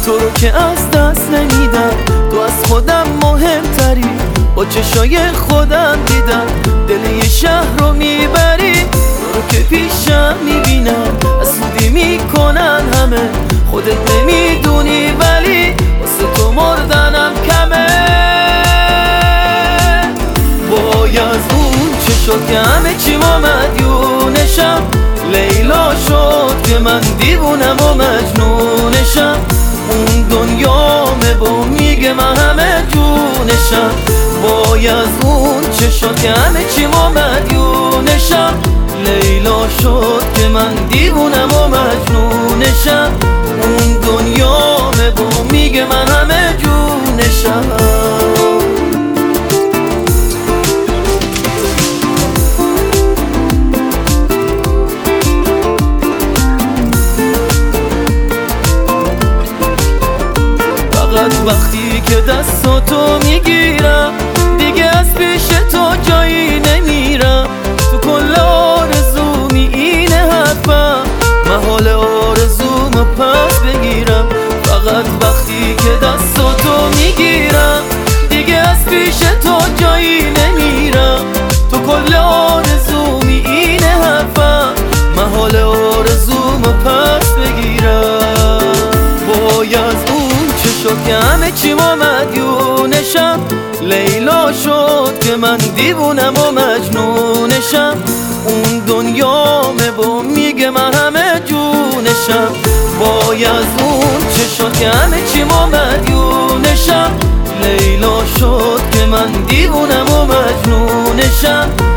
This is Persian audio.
تو رو که از دست نمیدم، تو از خودم مهمتری، با چشای خودم دیدم دل یه شهر رو میبری. تو رو که پیشم میبینم حسودی میکنن همه، خودت نمیدونی ولی واسه تو مردنم کمه. وای از اون چشات که همه چی ما مدیونشم، لیلا شد که من دیوونم و مجنونشم. اون دنیامه با میگه من همه جونشم. وای از اون چشات که همه چی ما مدیونشم، لیلا شد که من دیوونم و مجنونشم. اون دنیامه با میگه من همه جونشم. وقتی که دستاتو میگیرم دیگه از پیش تو جایی نمیرم. تو کل آرزومی اینه حرفم، من حال آرزومو پس بگیرم. فقط وقتی که دستاتو میگیرم دیگه از پیش تو جایی نمیرم. تو کل آرزومی اینه حرفم، من حال آرزومو پس بگیرم. وای از شد که همه چی ما مدیونشم، لیلا شد که من دیوونم و مجنونشم. اون دنیامه با میگه من همه جونشم. وای از اون چه شد که همه چی ما مدیونشم، لیلا شد که من دیوونم و مجنونشم.